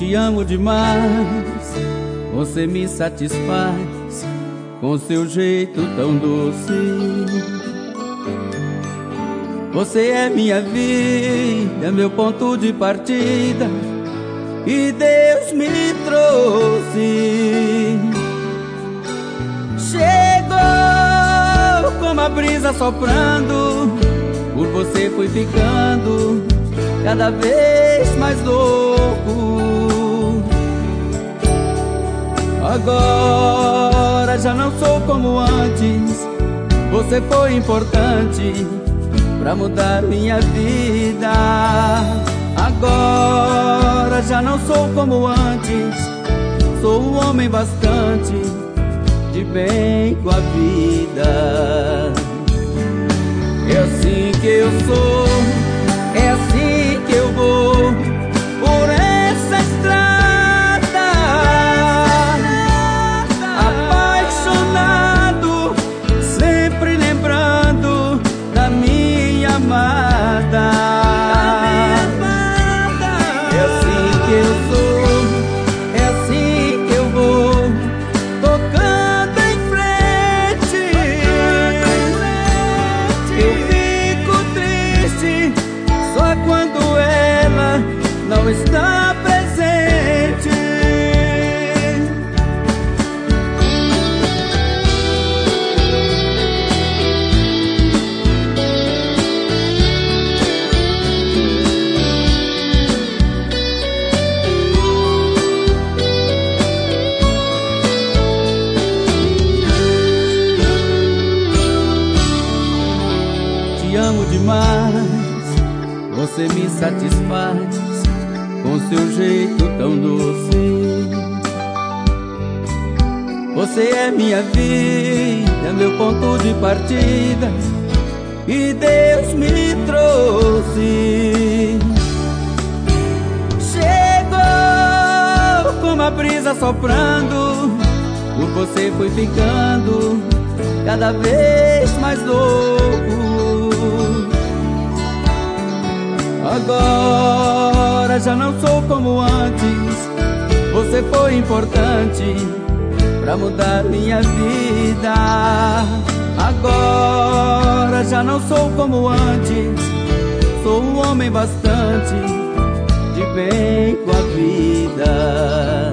Te amo demais, você me satisfaz com seu jeito tão doce. Você é minha vida, meu ponto de partida, e Deus me trouxe. Chegou como a brisa soprando, por você fui ficando cada vez mais louco. Agora já não sou como antes, você foi importante pra mudar minha vida. Agora já não sou como antes, sou um homem bastante de bem com a vida. É assim que eu sou, é assim que eu vou por essa estrada, apaixonado, sempre lembrando da minha amada. É assim que eu sou, é assim que eu vou, tocando em frente. Eu fico triste só quando ela não está presente. Te amo demais, você me satisfaz com seu jeito tão doce. Você é minha vida, meu ponto de partida, e Deus me trouxe. Chegou como a brisa soprando, por você fui ficando cada vez mais louco. Agora já não sou como antes, você foi importante pra mudar minha vida. Agora já não sou como antes, sou um homem bastante de bem com a vida.